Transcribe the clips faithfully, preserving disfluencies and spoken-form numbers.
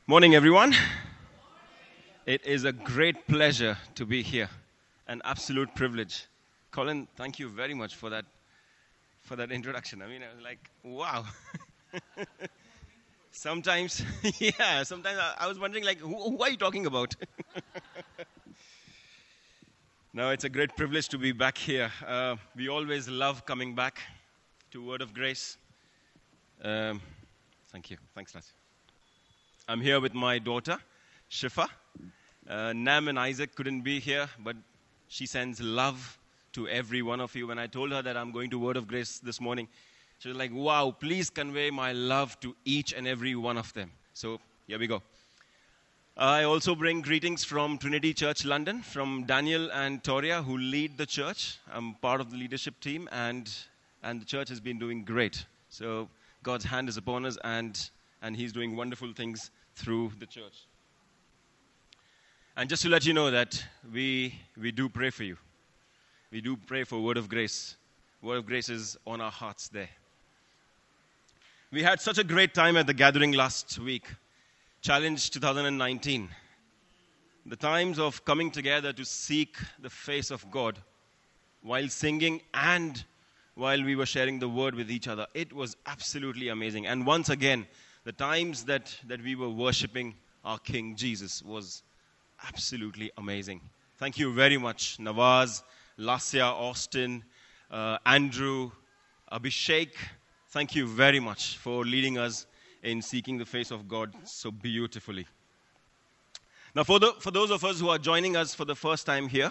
Morning, everyone. It is a great pleasure to be here, an absolute privilege. Colin, thank you very much for that for that introduction. I mean, I was like, wow. sometimes, yeah, sometimes I, I was wondering, like, who, who are you talking about? No, it's a great privilege to be back here. Uh, we always love coming back to Word of Grace. Um, thank you. Thanks, Naz. I'm here with my daughter, Shifa. Uh, Nam and Isaac couldn't be here, but she sends love to every one of you. When I told her that I'm going to Word of Grace this morning, she was like, wow, please convey my love to each and every one of them. So here we go. I also bring greetings from Trinity Church London, from Daniel and Toria, who lead the church. I'm part of the leadership team, and, and the church has been doing great. So God's hand is upon us, and, and He's doing wonderful things through the church. And just to let you know that we we do pray for you. We do pray for Word of Grace. Word of Grace is on our hearts there. We had such a great time at the gathering last week. Challenge twenty nineteen. The times of coming together to seek the face of God while singing and while we were sharing the Word with each other. It was absolutely amazing. And once again, the times that, that we were worshiping our King Jesus was absolutely amazing. Thank you very much, Nawaz, Lasya, Austin, uh, Andrew, Abhishek. Thank you very much for leading us in seeking the face of God so beautifully. Now, for, the, for those of us who are joining us for the first time here,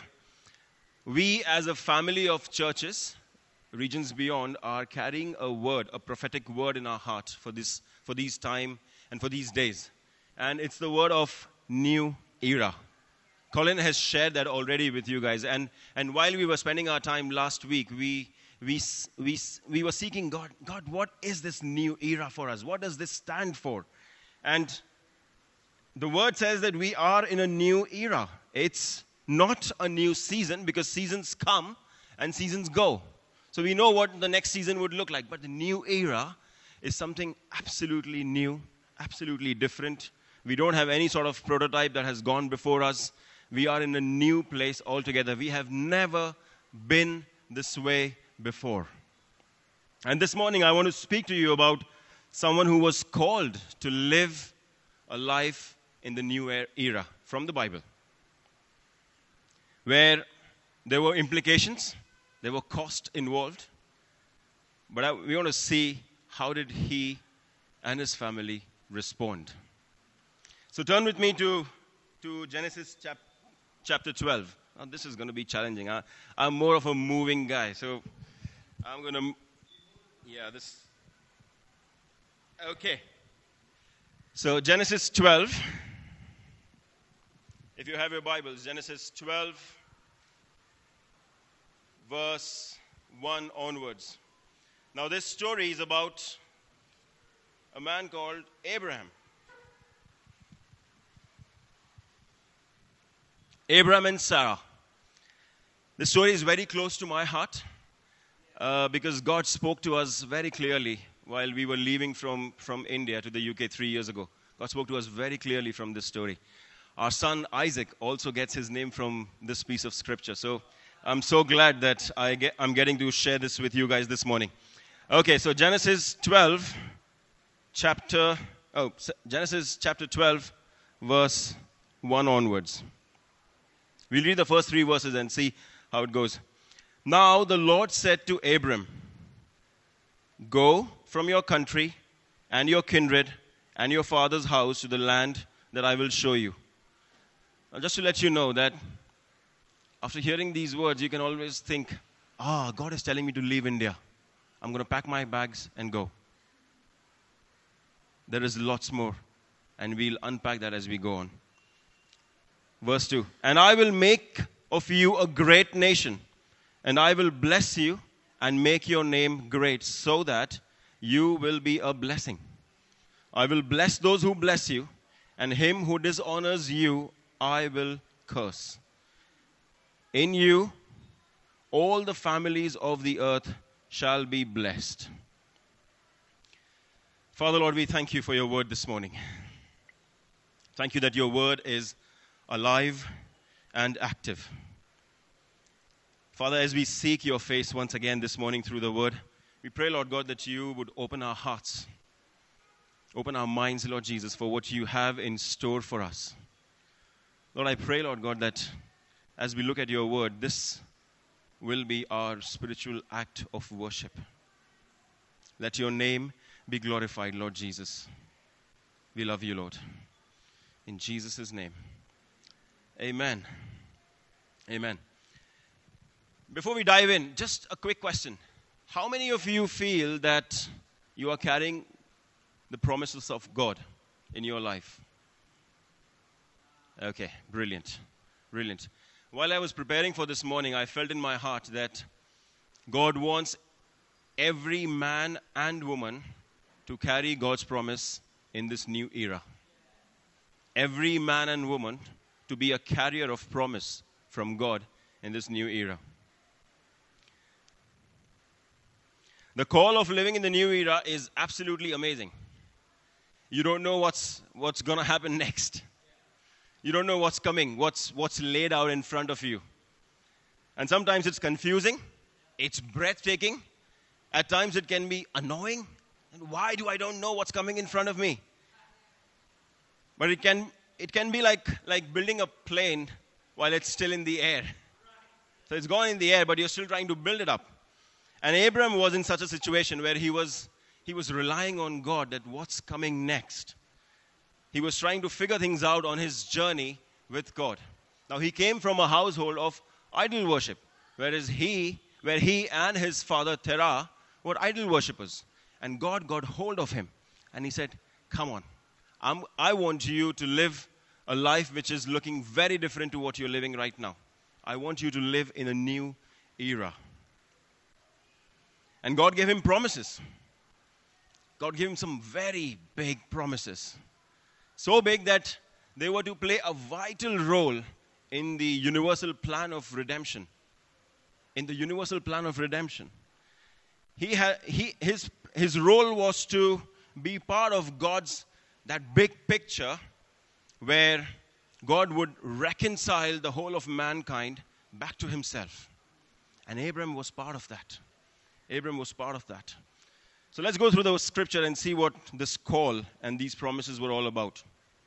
we as a family of churches, Regions Beyond, are carrying a word, a prophetic word in our heart for this, for these time and for these days. And it's the word of new era. Colin has shared that already with you guys. And, and while we were spending our time last week, we, we, we, we were seeking God. God, what is this new era for us? What does this stand for? And the word says that we are in a new era. It's not a new season because seasons come and seasons go. So we know what the next season would look like. But the new era is something absolutely new, absolutely different. We don't have any sort of prototype that has gone before us. We are in a new place altogether. We have never been this way before. And this morning I want to speak to you about someone who was called to live a life in the new era from the Bible, where there were implications, there were costs involved, but I, we want to see how did he and his family respond. So turn with me to, to Genesis chap, chapter twelve. Now, this is going to be challenging. I, I'm more of a moving guy, so I'm going to, yeah, this, okay. So Genesis twelve, if you have your Bibles, Genesis twelve, verse one onwards. Now this story is about a man called Abraham. Abraham and Sarah. The story is very close to my heart uh, because God spoke to us very clearly while we were leaving from, from India to the U K three years ago. God spoke to us very clearly from this story. Our son Isaac also gets his name from this piece of scripture. So I'm so glad that I get, I'm getting to share this with you guys this morning. Okay, so Genesis twelve, chapter, oh, Genesis chapter twelve, verse one onwards. We'll read the first three verses and see how it goes. Now the Lord said to Abram, go from your country and your kindred and your father's house to the land that I will show you. Now just to let you know that after hearing these words, you can always think, ah, oh, God is telling me to leave India. I'm going to pack my bags and go. There is lots more, and we'll unpack that as we go on. Verse two, and I will make of you a great nation, and I will bless you and make your name great, so that you will be a blessing. I will bless those who bless you, and him who dishonors you, I will curse. In you, all the families of the earth shall be blessed. Father, Lord, we thank you for your word this morning. Thank you that your word is alive and active. Father, as we seek your face once again this morning through the word, we pray, Lord God, that you would open our hearts, open our minds, Lord Jesus, for what you have in store for us. Lord, I pray, Lord God, that as we look at your word, this will be our spiritual act of worship. Let your name be glorified, Lord Jesus. We love you, Lord. In Jesus' name. Amen. Amen. Before we dive in, just a quick question. How many of you feel that you are carrying the promises of God in your life? Okay, brilliant. Brilliant. While I was preparing for this morning, I felt in my heart that God wants every man and woman to carry God's promise in this new era. Every man and woman to be a carrier of promise from God in this new era. The call of living in the new era is absolutely amazing. You don't know what's what's going to happen next. You don't know what's coming, what's what's laid out in front of you. And sometimes it's confusing, it's breathtaking. At times it can be annoying. And why do I don't know what's coming in front of me? But it can it can be like like building a plane while it's still in the air. So it's gone in the air, but you're still trying to build it up. And Abram was in such a situation where he was he was relying on God that what's coming next. He was trying to figure things out on his journey with God. Now he came from a household of idol worship, whereas he, where he and his father Terah were idol worshippers. And God got hold of him and he said, come on, I'm, I want you to live a life which is looking very different to what you're living right now. I want you to live in a new era. And God gave him promises. God gave him some very big promises. So big that they were to play a vital role in the universal plan of redemption. In the universal plan of redemption. He had, he, his, his role was to be part of God's, that big picture where God would reconcile the whole of mankind back to himself. And Abram was part of that. Abram was part of that. So let's go through the scripture and see what this call and these promises were all about.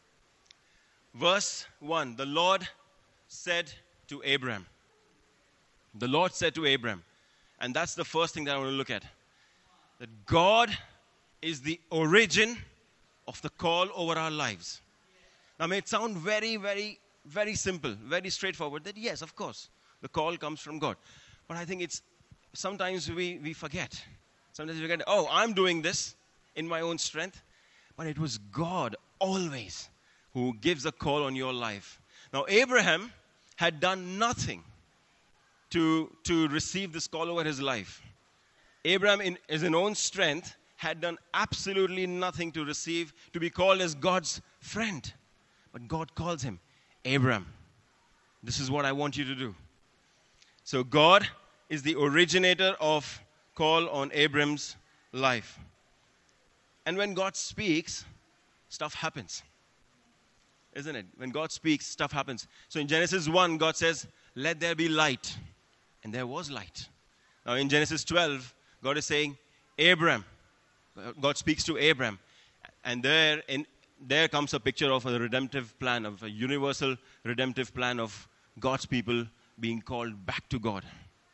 Verse one, the Lord said to Abram. The Lord said to Abram. And that's the first thing that I want to look at. That God is the origin of the call over our lives. Now, may it sound very, very, very simple, very straightforward, that yes, of course, the call comes from God. But I think it's, sometimes we, we forget. Sometimes we forget, oh, I'm doing this in my own strength. But it was God always who gives a call on your life. Now, Abraham had done nothing to, to receive this call over his life. Abraham, in his own strength, had done absolutely nothing to receive, to be called as God's friend. But God calls him, Abraham, this is what I want you to do. So God is the originator of call on Abram's life. And when God speaks, stuff happens. Isn't it? When God speaks, stuff happens. So in Genesis one, God says, let there be light. And there was light. Now in Genesis twelve, God is saying, Abram. God speaks to Abram. And there, in, there comes a picture of a redemptive plan, of a universal redemptive plan of God's people being called back to God.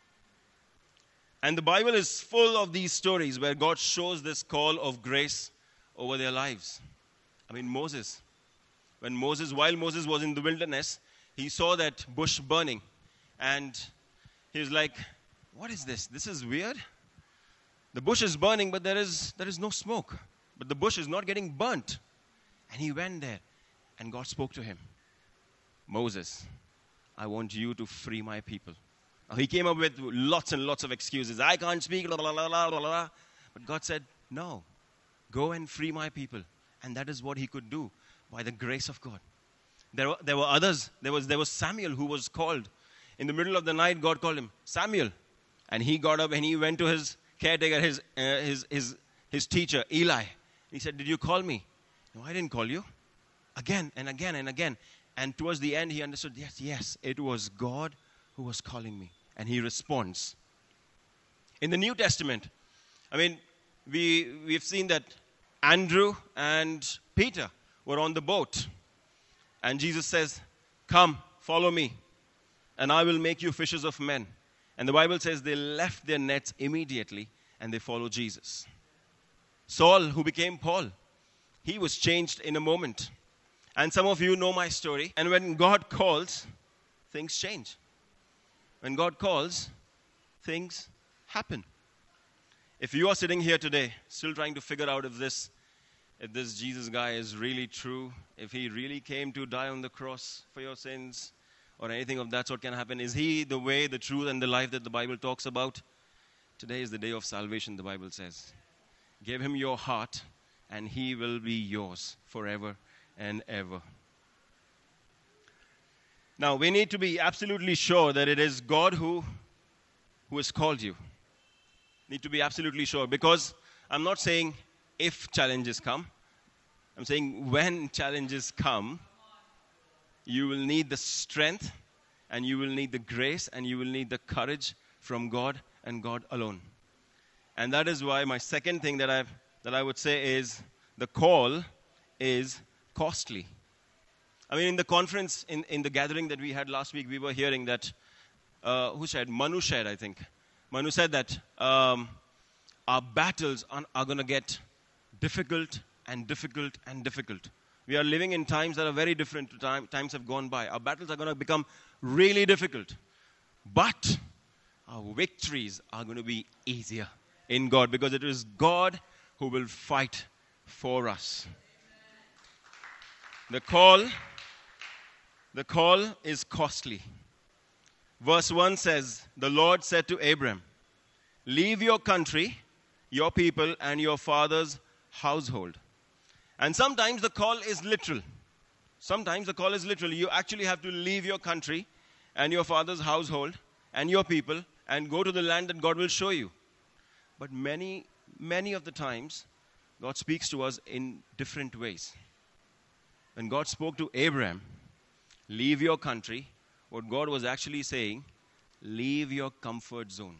And the Bible is full of these stories where God shows this call of grace over their lives. I mean, Moses. When Moses, while Moses was in the wilderness, he saw that bush burning. And he was like, what is this? This is weird. The bush is burning, but there is, there is no smoke. But the bush is not getting burnt. And he went there, and God spoke to him. Moses, I want you to free my people. Now, he came up with lots and lots of excuses. I can't speak, blah, blah, blah, blah, blah, blah. But God said, no, go and free my people. And that is what he could do by the grace of God. There were, there were others. There was, there was Samuel who was called. In the middle of the night, God called him, Samuel. And he got up and he went to his caretaker, his, uh, his, his, his teacher, Eli. He said, did you call me? No, I didn't call you. again and again and again. And towards the end, he understood, yes, yes, it was God who was calling me. And he responds. In the New Testament, I mean, we, we've seen that Andrew and Peter were on the boat. And Jesus says, come, follow me, and I will make you fishers of men. And the Bible says they left their nets immediately and they followed Jesus. Saul, who became Paul, he was changed in a moment. And some of you know my story. And when God calls, things change. When God calls, things happen. If you are sitting here today, still trying to figure out if this, if this Jesus guy is really true, if he really came to die on the cross for your sins, or anything of that sort can happen, is he the way, the truth, and the life that the Bible talks about? Today is the day of salvation, the Bible says. Give him your heart, and he will be yours forever and ever. Now, we need to be absolutely sure that it is God who, who has called you. Need to be absolutely sure, because I'm not saying if challenges come. I'm saying when challenges come, you will need the strength, and you will need the grace, and you will need the courage from God and God alone. And that is why my second thing that I that I would say is the call is costly. I mean, in the conference, in, in the gathering that we had last week, we were hearing that, uh, who said? Manu said, I think. Manu said that um, our battles are, are going to get difficult and difficult and difficult. We are living in times that are very different to time, times have gone by. Our battles are going to become really difficult. But our victories are going to be easier in God, because it is God who will fight for us. The call, the call is costly. Verse one says, the Lord said to Abram, leave your country, your people, and your father's household. And sometimes the call is literal. Sometimes the call is literal. You actually have to leave your country and your father's household and your people and go to the land that God will show you. But many, many of the times, God speaks to us in different ways. When God spoke to Abraham, leave your country, what God was actually saying, leave your comfort zone.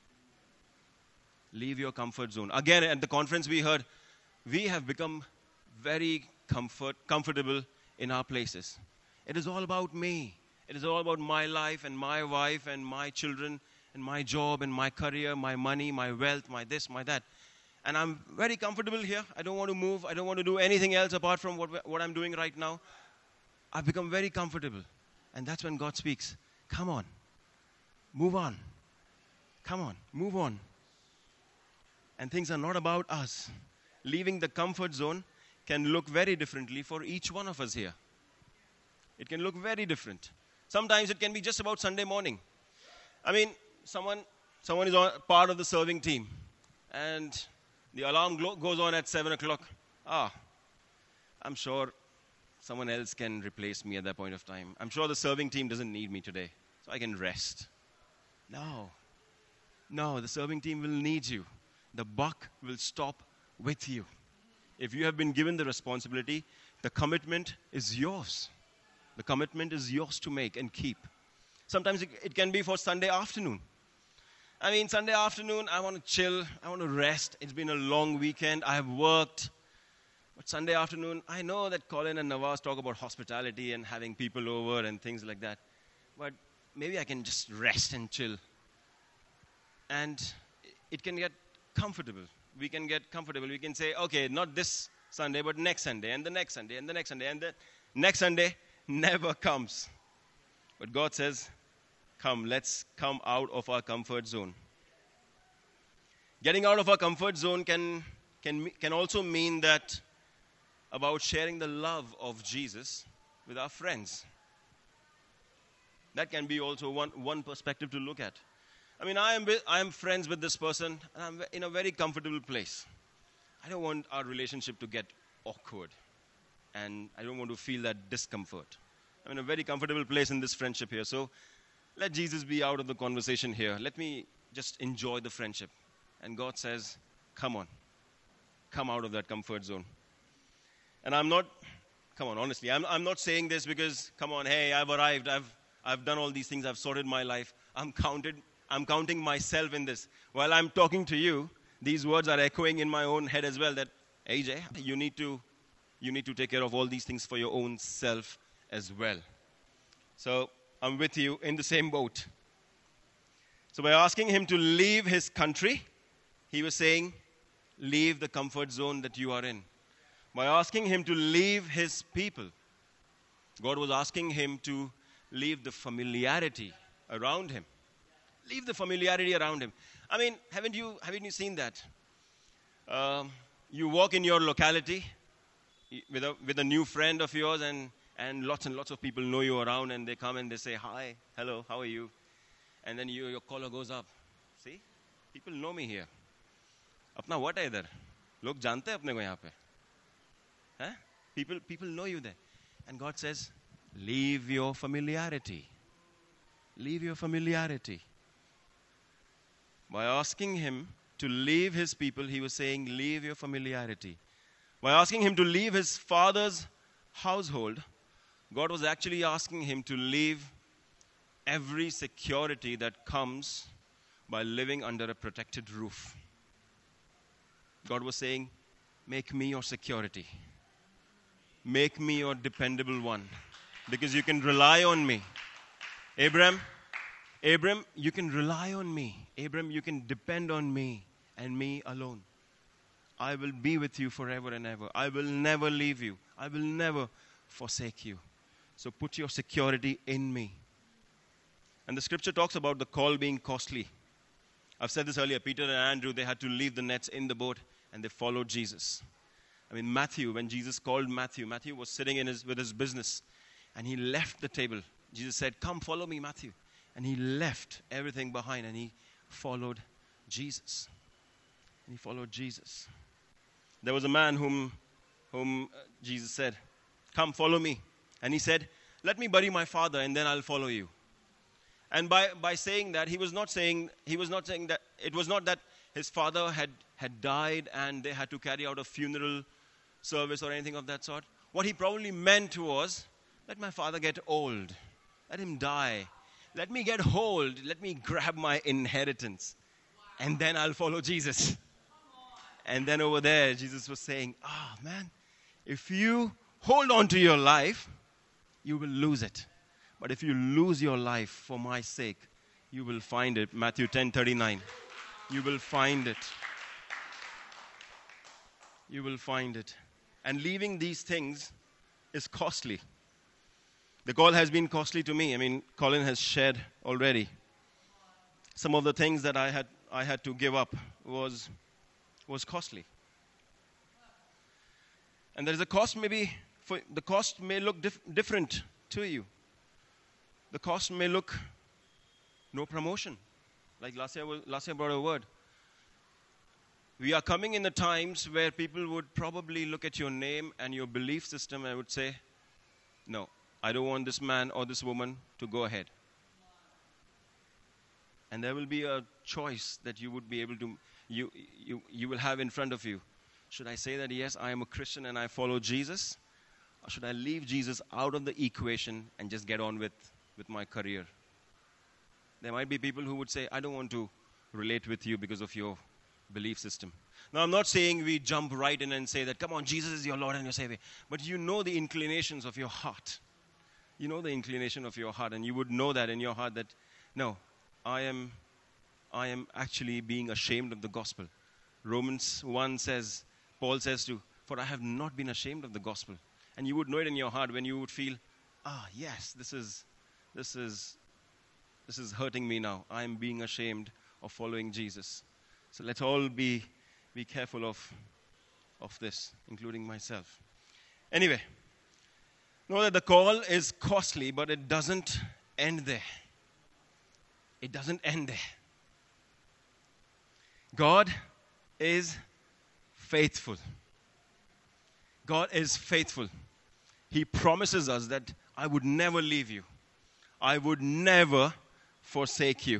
Leave your comfort zone. Again, at the conference we heard, we have become very comfort, comfortable in our places. It is all about me. It is all about my life and my wife and my children and my job and my career, my money, my wealth, my this, my that. And I'm very comfortable here. I don't want to move. I don't want to do anything else apart from what, what I'm doing right now. I've become very comfortable. And that's when God speaks. Come on. Move on. Come on. Move on. And things are not about us. Leaving the comfort zone can look very differently for each one of us here. It can look very different. Sometimes it can be just about Sunday morning. I mean, someone someone is on, part of the serving team, and the alarm glo- goes on at seven o'clock. Ah, I'm sure someone else can replace me at that point of time. I'm sure the serving team doesn't need me today, so I can rest. No. No, the serving team will need you. The buck will stop with you. If you have been given the responsibility, the commitment is yours. The commitment is yours to make and keep. Sometimes it, it can be for Sunday afternoon. I mean, Sunday afternoon, I want to chill. I want to rest. It's been a long weekend. I have worked. But Sunday afternoon, I know that Colin and Nawaz talk about hospitality and having people over and things like that. But maybe I can just rest and chill. And it can get comfortable. We can get comfortable. We can say, okay, not this Sunday, but next Sunday, and the next Sunday, and the next Sunday, and the next Sunday never comes. But God says, come, let's come out of our comfort zone. Getting out of our comfort zone can, can, can also mean that about sharing the love of Jesus with our friends. That can be also one, one perspective to look at. I mean, I am, I am friends with this person, and I'm in a very comfortable place. I don't want our relationship to get awkward, and I don't want to feel that discomfort. I'm in a very comfortable place in this friendship here, so let Jesus be out of the conversation here. Let me just enjoy the friendship. And God says, come on, come out of that comfort zone. And I'm not Come on, honestly. I'm, I'm not saying this because, come on, hey, I've arrived. I've, I've done all these things. I've sorted my life. I'm counted. I'm counting myself in this. While I'm talking to you, these words are echoing in my own head as well that, A J, you need to, you need to take care of all these things for your own self as well. So I'm with you in the same boat. So by asking him to leave his country, he was saying, leave the comfort zone that you are in. By asking him to leave his people, God was asking him to leave the familiarity around him. Leave the familiarity around him. I mean, haven't you, haven't you seen that? Um, you walk in your locality with a, with a new friend of yours, and, and lots and lots of people know you around, and they come and they say, hi, hello, how are you? And then you, your collar goes up. See? People know me here. Apna what hai idhar? Log jante hai apne ko yahan pe. Huh? People, people know you there. And God says, leave your familiarity. Leave your familiarity. By asking him to leave his people, he was saying, leave your familiarity. By asking him to leave his father's household, God was actually asking him to leave every security that comes by living under a protected roof. God was saying, make me your security. Make me your dependable one, because you can rely on me. Abram, Abram, you can rely on me. Abram, you can depend on me and me alone. I will be with you forever and ever. I will never leave you. I will never forsake you. So put your security in me. And the scripture talks about the call being costly. I've said this earlier. Peter and Andrew, they had to leave the nets in the boat and they followed Jesus. I mean, Matthew, when Jesus called Matthew, Matthew was sitting in his, with his business and he left the table. Jesus said, come follow me, Matthew. And he left everything behind and he followed Jesus. And he followed Jesus. There was a man whom, whom Jesus said, come follow me. And he said, let me bury my father and then I'll follow you. And by, by saying that, he was not saying, he was not saying that, it was not that his father had, had died and they had to carry out a funeral service or anything of that sort. What he probably meant was, let my father get old. Let him die. Let me get old. Let me grab my inheritance. And then I'll follow Jesus. And then over there, Jesus was saying, ah, oh, man, if you hold on to your life, you will lose it. But if you lose your life for my sake, you will find it. Matthew ten thirty-nine. You will find it. You will find it. And leaving these things is costly. The call has been costly to me. I mean, Colin has shared already. Some of the things that I had I had to give up was, was costly. And there is a cost maybe, for, the cost may look dif- different to you. The cost may look no promotion. Like last year, last year brought a word. We are coming in the times where people would probably look at your name and your belief system and would say, no, I don't want this man or this woman to go ahead. And there will be a choice that you would be able to, you, you, you will have in front of you. Should I say that, yes, I am a Christian and I follow Jesus? Or should I leave Jesus out of the equation and just get on with, with my career? There might be people who would say, I don't want to relate with you because of your belief system. Now, I'm not saying we jump right in and say that, come on, Jesus is your Lord and your Savior. But you know the inclinations of your heart. You know the inclination of your heart, and you would know that in your heart that, no, I am, I am actually being ashamed of the gospel. Romans one says, Paul says to, for I have not been ashamed of the gospel. And you would know it in your heart when you would feel, ah, yes, this is, this is, this is hurting me now. I am being ashamed of following Jesus. So let's all be, be careful of, of this, including myself. Anyway, know that the call is costly, but it doesn't end there. It doesn't end there. God is faithful. God is faithful. He promises us that I would never leave you. I would never forsake you.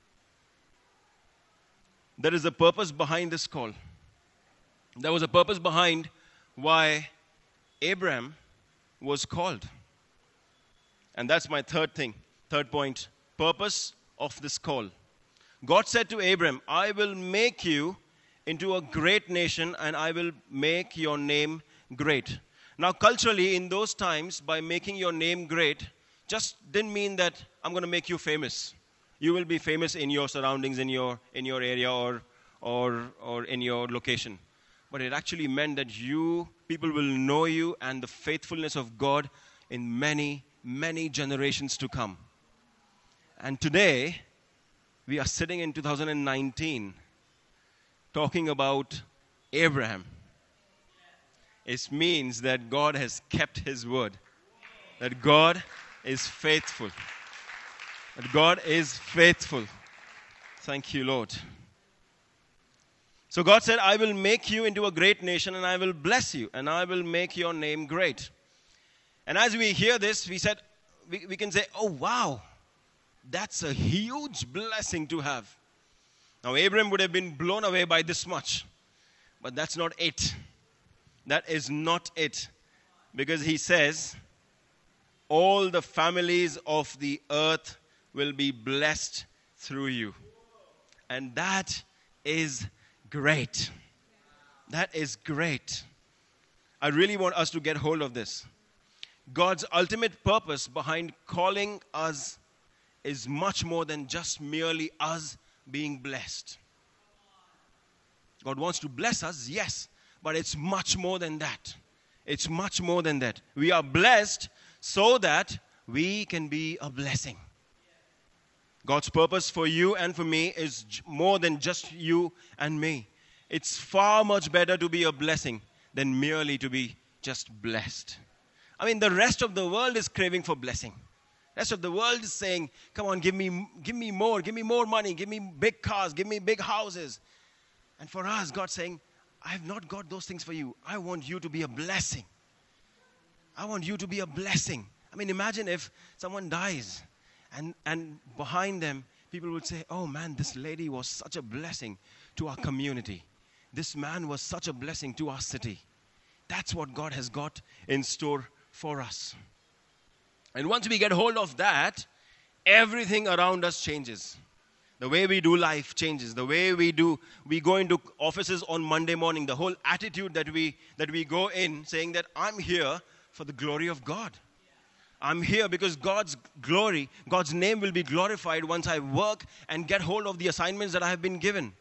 There is a purpose behind this call. There was a purpose behind why Abraham was called. And that's my third thing, third point, purpose of this call. God said to Abram, I will make you into a great nation and I will make your name great. Now, culturally, in those times, by making your name great, just didn't mean that I'm going to make you famous. You will be famous in your surroundings, in your in your area, or or or in your location. But it actually meant that you, people will know you and the faithfulness of God in many, many generations to come. And today, we are sitting in two thousand nineteen talking about Abraham. It means that God has kept his word. That God is faithful. That God is faithful. Thank you, Lord. So God said, I will make you into a great nation and I will bless you and I will make your name great. And as we hear this, we said, we, we can say, oh wow, that's a huge blessing to have. Now, Abraham would have been blown away by this much. But that's not it. That is not it. Because he says, all the families of the earth will be blessed through you. And that is great. That is great. I really want us to get hold of this. God's ultimate purpose behind calling us is much more than just merely us being blessed. God wants to bless us, yes, but it's much more than that. It's much more than that. We are blessed so that we can be a blessing. God's purpose for you and for me is more than just you and me. It's far much better to be a blessing than merely to be just blessed. I mean, the rest of the world is craving for blessing. The rest of the world is saying, come on, give me, give me more, give me more money, give me big cars, give me big houses. And for us, God's saying, I have not got those things for you. I want you to be a blessing. I want you to be a blessing. I mean, imagine if someone dies and, and behind them, people would say, oh man, this lady was such a blessing to our community. This man was such a blessing to our city. That's what God has got in store for us. And once we get hold of that, everything around us changes. The way we do life changes. The way we do, we go into offices on Monday morning. The whole attitude that we that we go in saying that I'm here for the glory of God. I'm here because God's glory, God's name will be glorified once I work and get hold of the assignments that I have been given.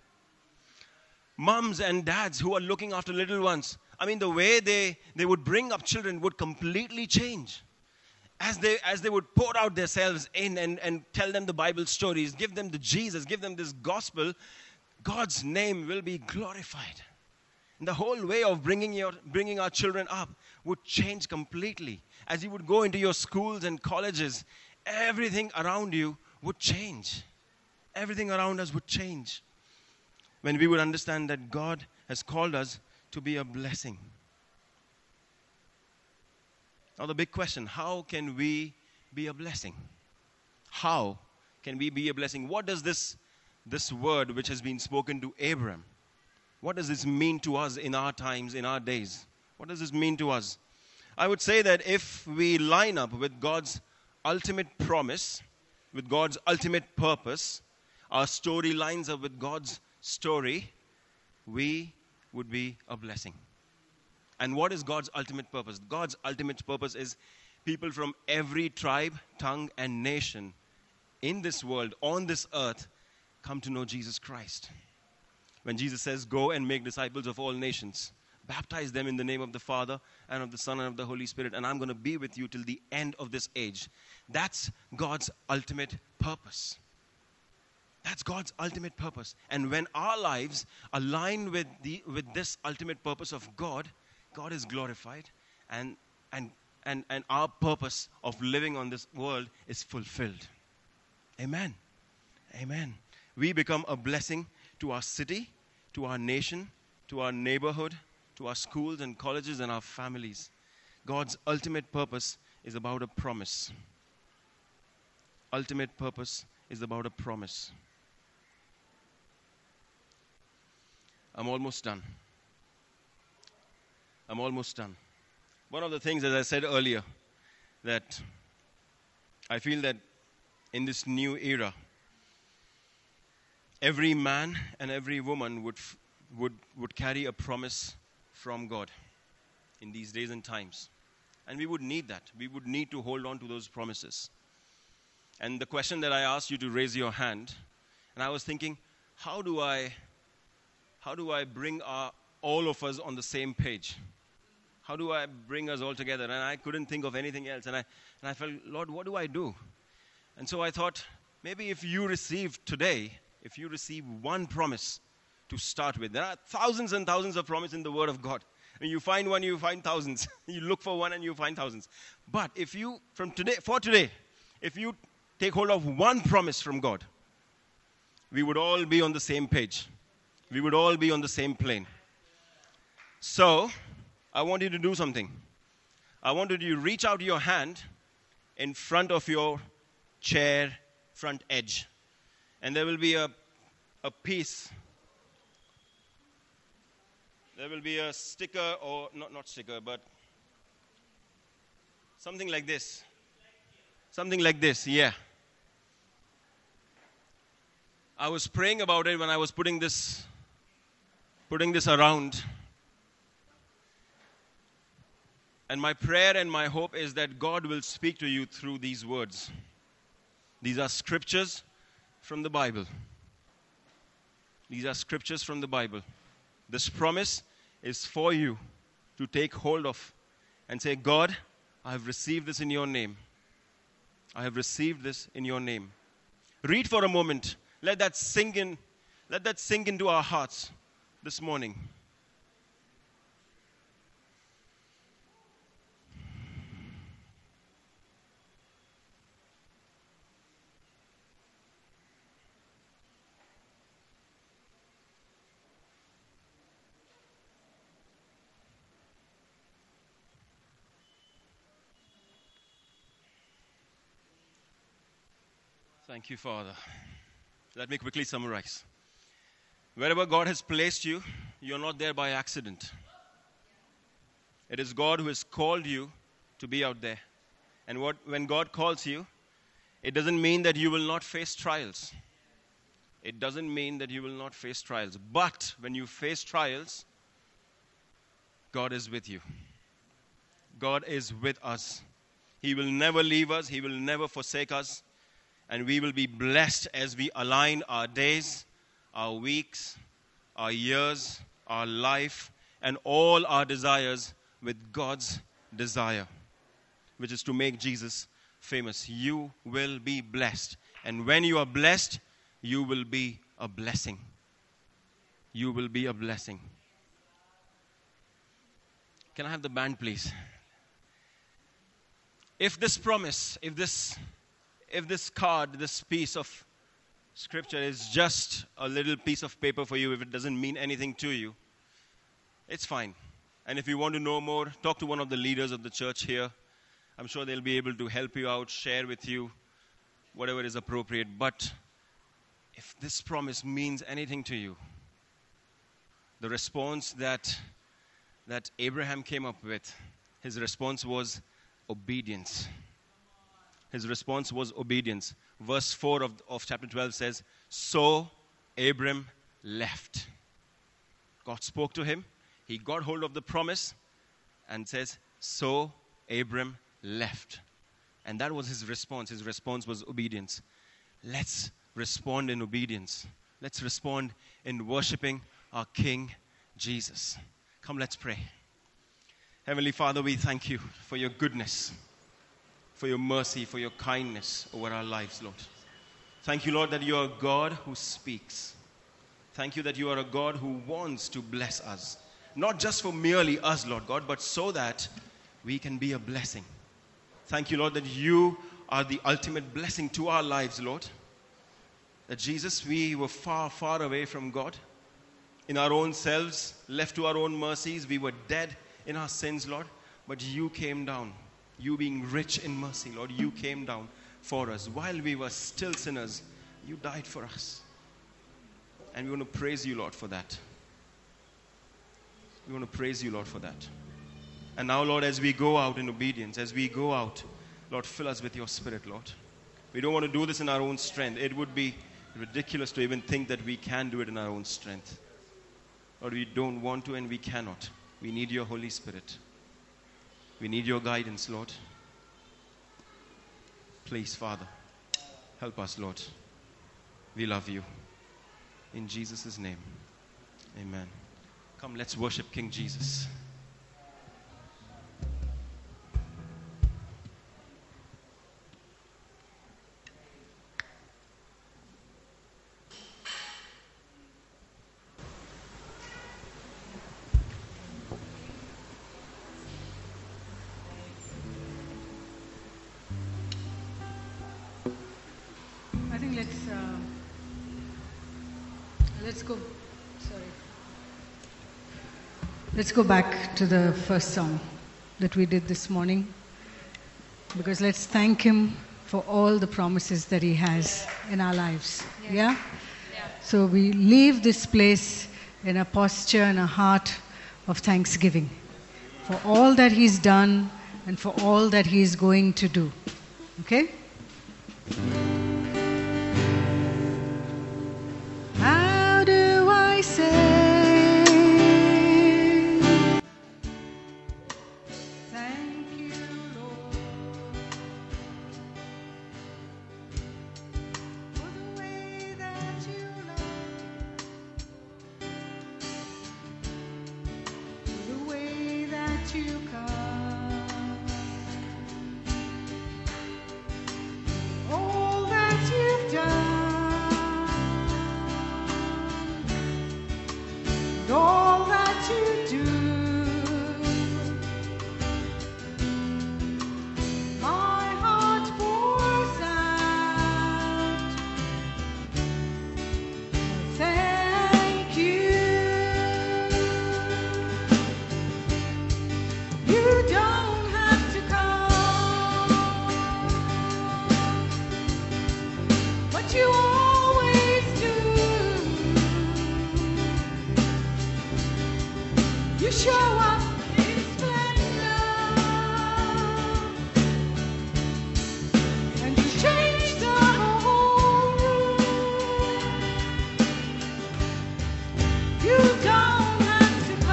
Moms and dads who are looking after little ones, I mean, the way they, they would bring up children would completely change. As they, as they would pour out themselves in and, and tell them the Bible stories, give them the Jesus, give them this gospel, God's name will be glorified. And the whole way of bringing, your, bringing our children up would change completely. As you would go into your schools and colleges, everything around you would change. Everything around us would change. When we would understand that God has called us to be a blessing. Now the big question, how can we be a blessing? How can we be a blessing? What does this, this word which has been spoken to Abraham, what does this mean to us in our times, in our days? What does this mean to us? I would say that if we line up with God's ultimate promise, with God's ultimate purpose, our story lines up with God's story, we would be a blessing. And what is God's ultimate purpose? God's ultimate purpose is people from every tribe, tongue, and nation in this world, on this earth, come to know Jesus Christ. When Jesus says, go and make disciples of all nations, baptize them in the name of the Father and of the Son and of the Holy Spirit, and I'm going to be with you till the end of this age. That's God's ultimate purpose. That's God's ultimate purpose. And when our lives align with the with this ultimate purpose of God, God is glorified, and and and and our purpose of living on this world is fulfilled. Amen. Amen. We become a blessing to our city, to our nation, to our neighborhood, to our schools and colleges and our families. God's ultimate purpose is about a promise. Ultimate purpose is about a promise. I'm almost done. I'm almost done. One of the things, as I said earlier, that I feel that in this new era, every man and every woman would, f- would, would carry a promise from God in these days and times. And we would need that. We would need to hold on to those promises. And the question that I asked you to raise your hand, and I was thinking, how do I, how do I bring our, all of us on the same page? How do I bring us all together? And I couldn't think of anything else. And I, and I felt, Lord, what do I do? And so I thought, maybe if you receive today, if you receive one promise to start with, there are thousands and thousands of promises in the Word of God. When you find one, you find thousands. You look for one and you find thousands. But if you, from today, for today, if you take hold of one promise from God, we would all be on the same page. We would all be on the same plane. So, I want you to do something. I want you to reach out your hand in front of your chair front edge. And there will be a, a piece. There will be a sticker, or not, not sticker, but something like this. Something like this, yeah. I was praying about it when I was putting this, putting this around. And my prayer and my hope is that God will speak to you through these words. These are scriptures from the Bible. These are scriptures from the Bible. This promise is for you to take hold of and say, God, I have received this in your name. I have received this in your name. Read for a moment. Let that sink in. Let that sink into our hearts this morning. Thank you, Father. Let me quickly summarize. Wherever God has placed you, you're not there by accident. It is God who has called you to be out there. And what, when God calls you, it doesn't mean that you will not face trials. It doesn't mean that you will not face trials. But when you face trials, God is with you. God is with us. He will never leave us. He will never forsake us. And we will be blessed as we align our days, our weeks, our years, our life, and all our desires with God's desire, which is to make Jesus famous. You will be blessed. And when you are blessed, you will be a blessing. You will be a blessing. Can I have the band, please? If this promise, if this... If this card, this piece of scripture is just a little piece of paper for you, if it doesn't mean anything to you, it's fine. And if you want to know more, talk to one of the leaders of the church here. I'm sure they'll be able to help you out, share with you whatever is appropriate. But if this promise means anything to you, the response that, that Abraham came up with, his response was obedience. His response was obedience. Verse four of, of chapter twelve says, so Abram left. God spoke to him. He got hold of the promise and says, so Abram left. And that was his response. His response was obedience. Let's respond in obedience. Let's respond in worshiping our King Jesus. Come, let's pray. Heavenly Father, we thank you for your goodness, for your mercy, for your kindness over our lives, Lord. Thank you, Lord, that you are a God who speaks. Thank you that you are a God who wants to bless us. Not just for merely us, Lord God, but so that we can be a blessing. Thank you, Lord, that you are the ultimate blessing to our lives, Lord. That Jesus, we were far, far away from God. In our own selves, left to our own mercies, we were dead in our sins, Lord. But you came down. You being rich in mercy, Lord, you came down for us. While we were still sinners, you died for us. And we want to praise you, Lord, for that. We want to praise you, Lord, for that. And now, Lord, as we go out in obedience, as we go out, Lord, fill us with your Spirit, Lord. We don't want to do this in our own strength. It would be ridiculous to even think that we can do it in our own strength. Lord, we don't want to and we cannot. We need your Holy Spirit. We need your guidance, Lord. Please, Father, help us, Lord. We love you. In Jesus' name, amen. Come, let's worship King Jesus. I think let's uh, let's go. Sorry. Let's go back to the first song that we did this morning, because let's thank Him for all the promises that He has in our lives. Yeah. Yeah? Yeah. So we leave this place in a posture and a heart of thanksgiving for all that He's done and for all that He is going to do. Okay? How do I say thank you, Lord, for the way that you love, for the way that you come, all that you've done. All that you do, my heart pours out. Thank you. You don't have to come, but you always do. You show up in splendor, and you change the whole room. You don't have to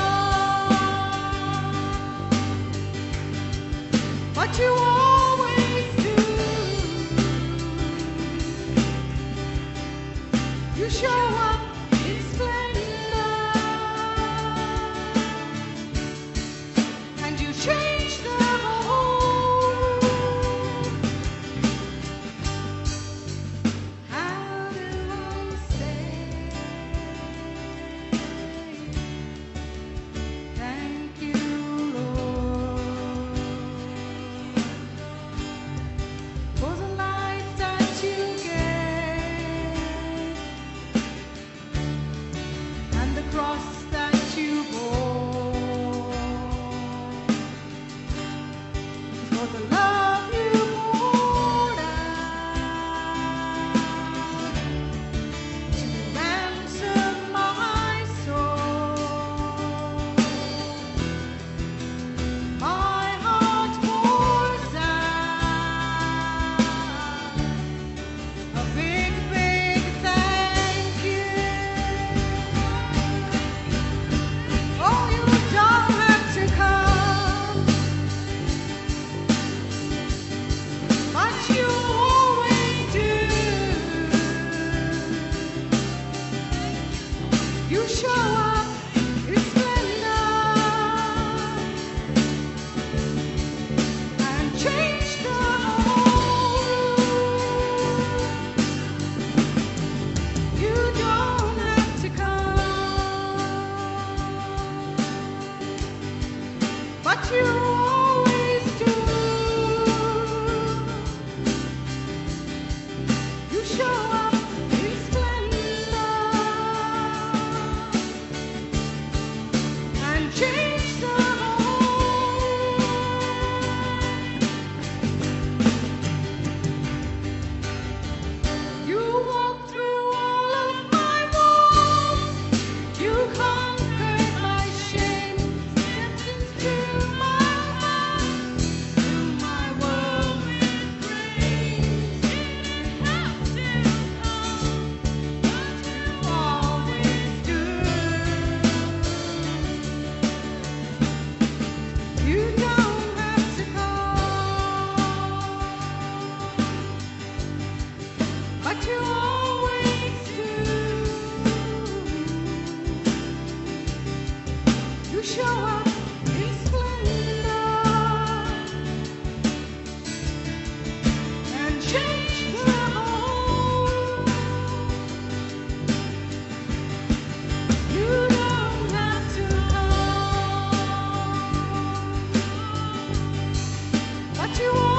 come, but you always do. You show up in splendor. Change the whole room. How do I say thank you, Lord, for the life that you gave and the cross that you bore? For the love you poured out to ransom my soul, my heart pours out a big, big thank you. Oh, you don't have to come, you